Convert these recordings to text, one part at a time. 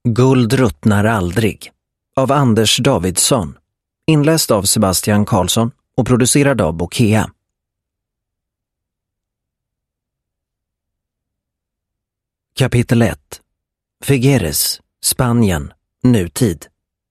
Guld ruttnar aldrig av Anders Davidsson, inläst av Sebastian Karlsson och producerad av Bokea. Kapitel 1. Figueres, Spanien, nutid.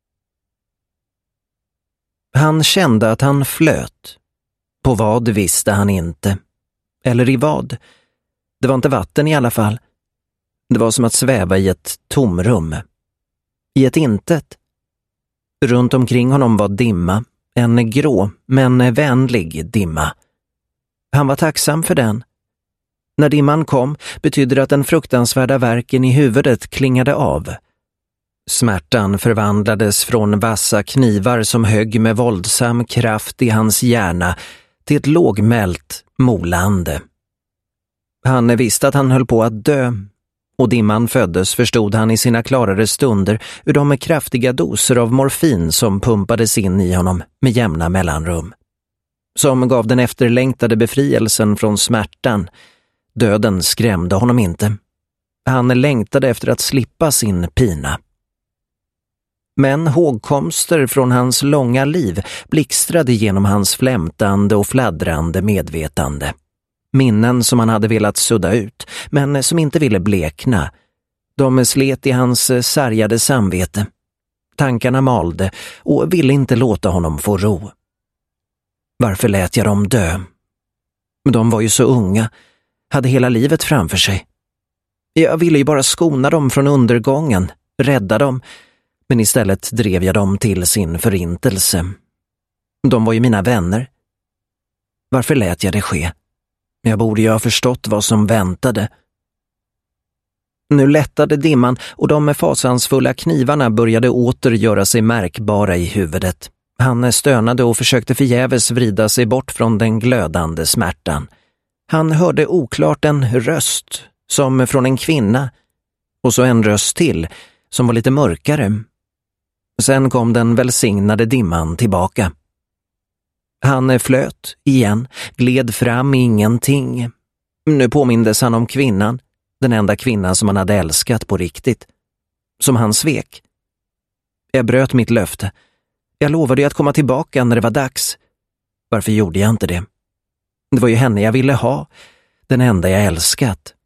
Han kände att han flöt. På vad visste han inte. Eller i vad? Det var inte vatten i alla fall. Det var som att sväva i ett tomrum. I ett intet. Runt omkring honom var dimma. En grå men vänlig dimma. Han var tacksam för den. När dimman kom betydde det att den fruktansvärda värken i huvudet klingade av. Smärtan förvandlades från vassa knivar som högg med våldsam kraft i hans hjärna till ett lågmält molande. Han visste att han höll på att dö, och dimman föddes, förstod han i sina klarare stunder, ur de kraftiga doser av morfin som pumpades in i honom med jämna mellanrum. Som gav den efterlängtade befrielsen från smärtan. Döden skrämde honom inte. Han längtade efter att slippa sin pina. Men hågkomster från hans långa liv blixtrade genom hans flämtande och fladdrande medvetande. Minnen som han hade velat sudda ut, men som inte ville blekna. De slet i hans sargade samvete. Tankarna malde och ville inte låta honom få ro. Varför lät jag dem dö? De var ju så unga, hade hela livet framför sig. Jag ville ju bara skona dem från undergången, rädda dem, men istället drev jag dem till sin förintelse. De var ju mina vänner. Varför lät jag det ske? Jag borde ju ha förstått vad som väntade. Nu lättade dimman och de fasansfulla knivarna började åter göra sig märkbara i huvudet. Han stönade och försökte förgäves vrida sig bort från den glödande smärtan. Han hörde oklart en röst, som från en kvinna, och så en röst till, som var lite mörkare. Sen kom den välsignade dimman tillbaka. Han flöt igen, gled fram i ingenting. Nu påmindes han om kvinnan, den enda kvinnan som han hade älskat på riktigt. Som han svek. Jag bröt mitt löfte. Jag lovade att komma tillbaka när det var dags. Varför gjorde jag inte det? Det var ju henne jag ville ha, den enda jag älskat.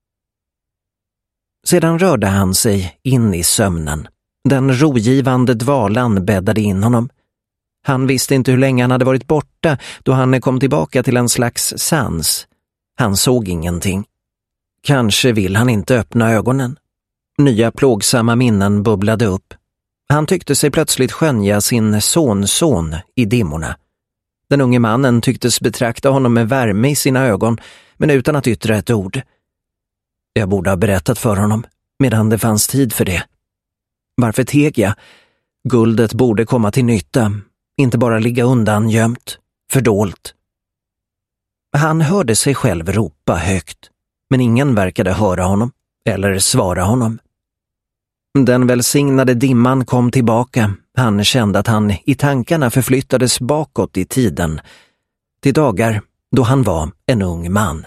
Sedan rörde han sig in i sömnen. Den rogivande dvalan bäddade in honom. Han visste inte hur länge han hade varit borta då han kom tillbaka till en slags sans. Han såg ingenting. Kanske vill han inte öppna ögonen. Nya plågsamma minnen bubblade upp. Han tyckte sig plötsligt skönja sin sonson i dimmorna. Den unge mannen tycktes betrakta honom med värme i sina ögon, men utan att yttra ett ord. Jag borde ha berättat för honom, medan det fanns tid för det. Varför teg jag? Guldet borde komma till nytta, inte bara ligga undan gömt, fördolt. Han hörde sig själv ropa högt, men ingen verkade höra honom eller svara honom. Den välsignade dimman kom tillbaka. Han kände att han i tankarna förflyttades bakåt i tiden, till dagar då han var en ung man.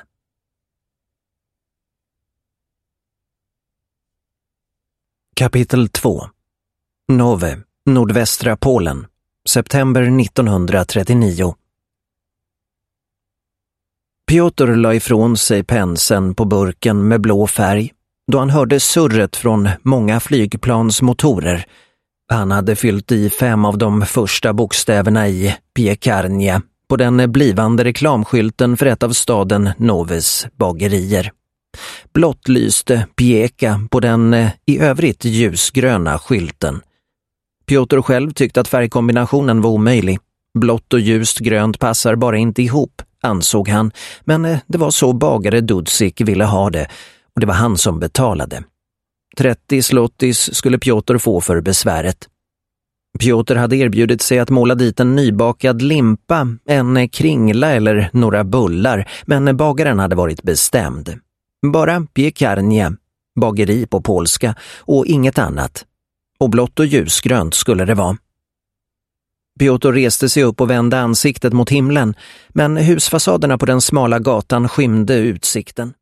Kapitel 2. Nowe, nordvästra Polen, september 1939. Piotr la ifrån sig penseln på burken med blå färg då han hörde surret från många flygplansmotorer. Han hade fyllt i 5 av de första bokstäverna i Piekarnia på den blivande reklamskylten för ett av staden Nowes bagerier. Blått lyste Pieka på den i övrigt ljusgröna skylten. Piotr själv tyckte att färgkombinationen var omöjlig. Blått och ljust grönt passar bara inte ihop, ansåg han, men det var så bagare Dudzik ville ha det, och det var han som betalade. 30 zlotys skulle Piotr få för besväret. Piotr hade erbjudit sig att måla dit en nybakad limpa, en kringla eller några bullar, men bagaren hade varit bestämd. Bara Piekarnia, bageri på polska, och inget annat. Och blått och ljusgrönt skulle det vara. Piotr reste sig upp och vände ansiktet mot himlen, men husfasaderna på den smala gatan skymde utsikten.